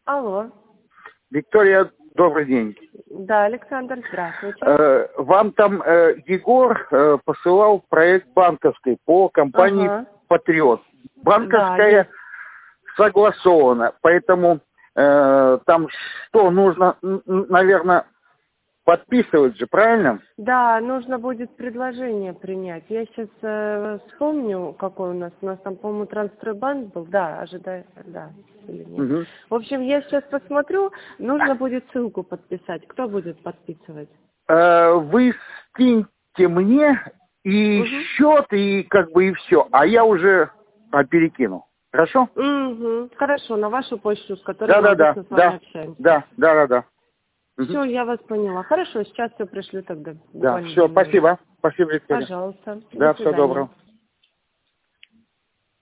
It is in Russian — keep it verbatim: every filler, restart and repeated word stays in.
Алло. Виктория, добрый день. Да, Александр, здравствуйте. Э, Вам там э, Егор э, посылал проект банковской по компании Ага. «Патриот». Да, Банковская есть. согласована, поэтому э, там что нужно, наверное, подписывать же, правильно? Да, нужно будет предложение принять. Я сейчас э, вспомню, какой у нас. У нас там, по-моему, Трансстройбанк был. Да, ожидаю, да, или нет. Угу. В общем, я сейчас посмотрю. Нужно будет ссылку подписать. Кто будет подписывать? Э, Вы скиньте мне и Угу. счет, и как бы и все, а я уже а, перекину. Хорошо? Угу. Хорошо, на вашу почту, с которой Да, мы да, да, обычно с вами да, общаемся. да, да, да, да. Мгм. Все, я вас поняла. Хорошо, сейчас все пришлю тогда. Да, Буквально все, две минуты. спасибо. Спасибо, Виктория. Пожалуйста. До Да, всего свидания. доброго.